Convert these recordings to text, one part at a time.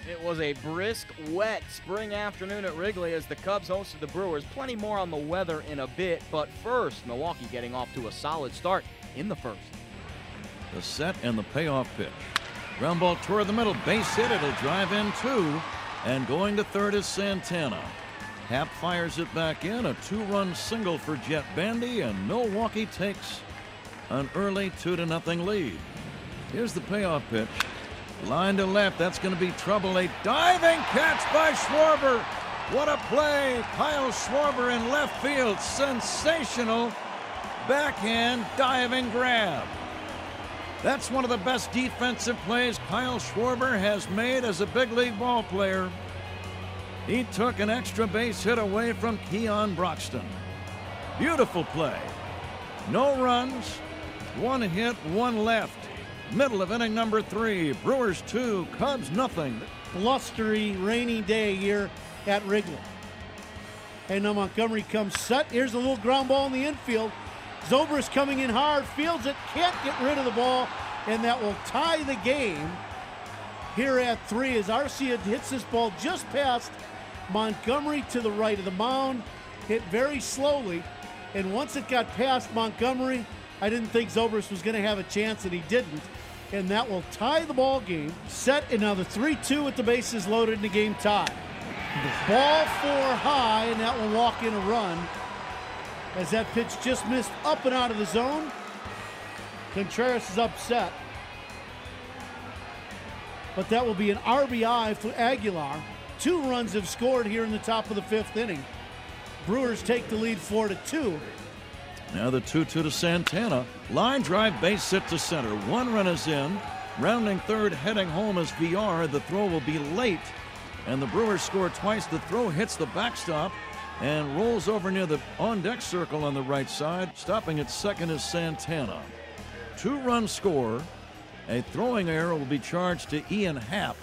It was a brisk, wet spring afternoon at Wrigley as the Cubs hosted the Brewers. Plenty more on the weather in a bit, but first, Milwaukee getting off to a solid start in the first. The set and the payoff pitch. Ground ball toward the middle, base hit, it'll drive in two, and going to third is Santana. Happ fires it back in, a two-run single for Jet Bandy, and Milwaukee takes an early 2-0 lead. Here's the payoff pitch. Line to left, that's going to be trouble. A diving catch by Schwarber. What a play. Kyle Schwarber in left field. Sensational backhand diving grab. That's one of the best defensive plays Kyle Schwarber has made as a big league ball player. He took an extra base hit away from Keon Broxton. Beautiful play. No runs, one hit, one left. Middle of inning number 3. Brewers 2, Cubs nothing. Blustery, rainy day here at Wrigley. And now Montgomery comes set. Here's a little ground ball in the infield. Zobrist coming in hard, fields it, can't get rid of the ball, and that will tie the game here at 3 as Arcia hits this ball just past Montgomery to the right of the mound. Hit very slowly, and once it got past Montgomery, I didn't think Zobrist was going to have a chance, and he didn't. And that will tie the ball game. Set, and now the 3-2 with the bases loaded in the game tie. The ball 4 high, and that will walk in a run as that pitch just missed up and out of the zone. Contreras is upset. But that will be an RBI for Aguilar. 2 runs have scored here in the top of the 5th inning. Brewers take the lead 4-2. Now the 2-2 to Santana. Line drive, base hit to center. 1 run is in. Rounding third, heading home is VR. The throw will be late, and the Brewers score twice. The throw hits the backstop and rolls over near the on-deck circle on the right side. Stopping at second is Santana. 2-run score. A throwing error will be charged to Ian Happ.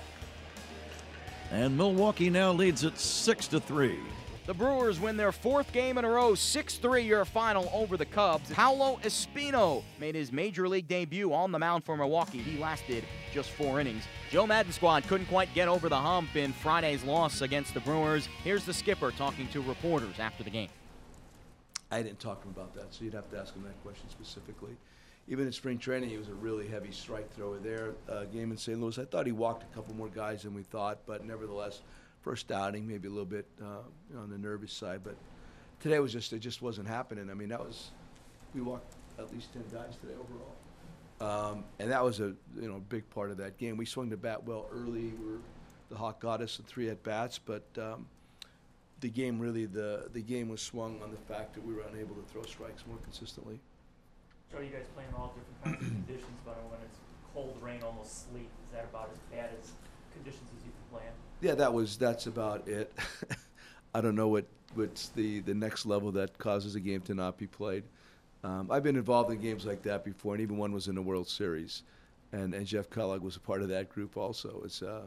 And Milwaukee now leads it 6-3. The Brewers win their 4th game in a row, 6-3 your final over the Cubs. Paulo Espino made his major league debut on the mound for Milwaukee. He lasted just 4 innings. Joe Madden squad couldn't quite get over the hump in Friday's loss against the Brewers. Here's the skipper talking to reporters after the game. I didn't talk to him about that, so you'd have to ask him that question specifically. Even in spring training, he was a really heavy strike thrower there. Game in St. Louis, I thought he walked a couple more guys than we thought, but nevertheless, first outing, maybe a little bit on the nervous side, but today it just wasn't happening. I mean, we walked at least 10 guys today overall, and that was a big part of that game. We swung the bat well early. The Hawk got us in 3 at bats, but the game game was swung on the fact that we were unable to throw strikes more consistently. So you guys play in all different kinds of conditions, but when it's cold, rain, almost sleet, is that about as bad as conditions as you can play in? Yeah, that's about it. I don't know what's the next level that causes a game to not be played. I've been involved in games like that before, and even one was in the World Series, and Jeff Kellogg was a part of that group also.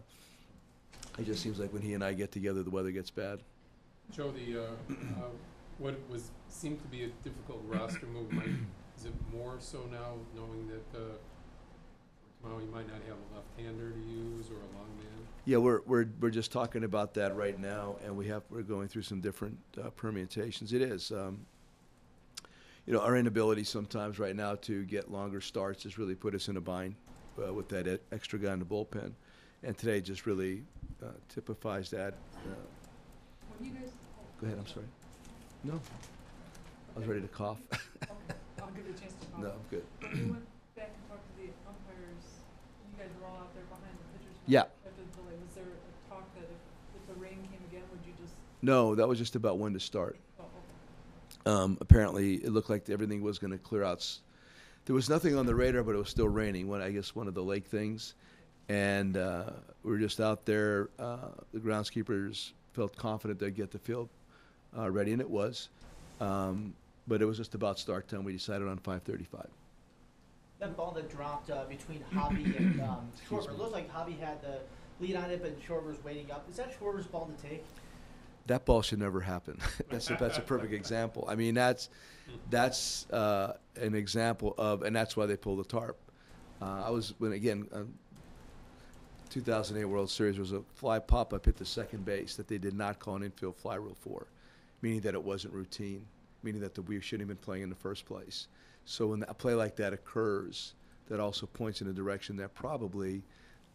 It just seems like when he and I get together, the weather gets bad. Joe, what seemed to be a difficult roster movement, is it more so now, knowing that tomorrow you might not have a left-hander to use or a long man? Yeah, we're just talking about that right now, and we're going through some different permutations. It is, our inability sometimes right now to get longer starts has really put us in a bind with that extra guy in the bullpen, and today just really typifies that. When you guys Go ahead. I'm sorry. No, I was ready to cough. Okay, I'll give you a chance to talk. No, I'm good. When you went back and talked to the umpires, you guys were all out there behind the pitchers. Yeah. After the delay, was there a talk that if the rain came again, would you just? No, that was just about when to start. Oh, okay. Apparently, it looked like everything was going to clear out. There was nothing on the radar, but it was still raining. I guess one of the lake things, and we were just out there. The groundskeepers felt confident they'd get the field ready, and it was. But it was just about start time. We decided on 5:35. That ball that dropped between Hobby and Schwarber, it looked like Hobby had the lead on it, but Schwarber's waiting up. Is that Schwarber's ball to take? That ball should never happen. That's a perfect example. I mean, that's an example of, and that's why they pulled the tarp. 2008 World Series was a fly pop-up hit to second base that they did not call an infield fly rule for, meaning that it wasn't routine, meaning that we shouldn't have been playing in the first place. So when a play like that occurs, that also points in a direction that probably,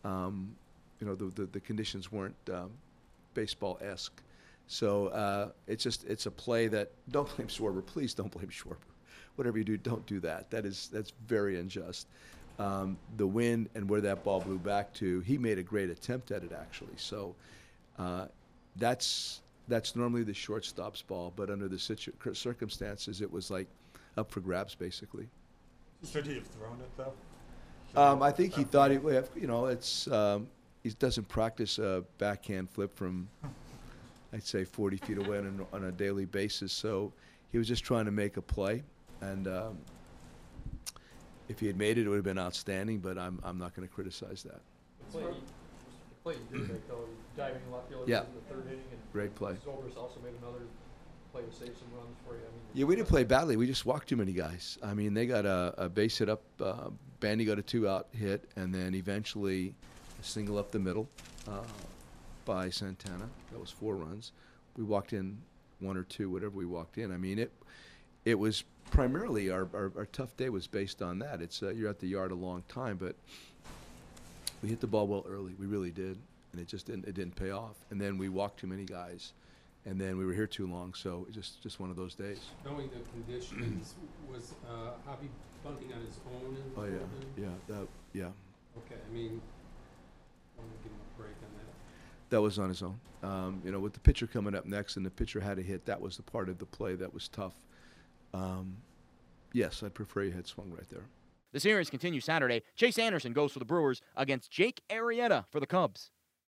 the conditions weren't baseball-esque. So it's a play that, don't blame Schwarber. Please don't blame Schwarber. Whatever you do, don't do that. That's very unjust. The wind and where that ball blew back to, he made a great attempt at it, actually. So that's normally the shortstop's ball, but under the circumstances, it was like up for grabs, basically. Should he have thrown it, though? I think he thought he would have, he doesn't practice a backhand flip from, I'd say, 40 feet away on a daily basis. So he was just trying to make a play. And if he had made it, it would have been outstanding, but I'm not going to criticize that. The play you did make, though, diving left fielder Yeah. in the third inning. And Great play. Zobrist also made another play to save some runs for you. Yeah, we didn't play badly. We just walked too many guys. I mean, they got a base hit up. Bandy got a 2-out hit, and then eventually a single up the middle by Santana. That was 4 runs. We walked in 1 or 2, whatever we walked in. I mean, it was primarily our tough day was based on that. It's you're at the yard a long time, but we hit the ball well early. We really did, and it didn't pay off. And then we walked too many guys, and then we were here too long. So it's just one of those days. Knowing the conditions, was Javi bunting on his own? Oh yeah, yeah. Okay, I mean, I want to give him a break on that. That was on his own. With the pitcher coming up next, and the pitcher had a hit. That was the part of the play that was tough. Yes, I'd prefer you had swung right there. The series continues Saturday. Chase Anderson goes for the Brewers against Jake Arrieta for the Cubs.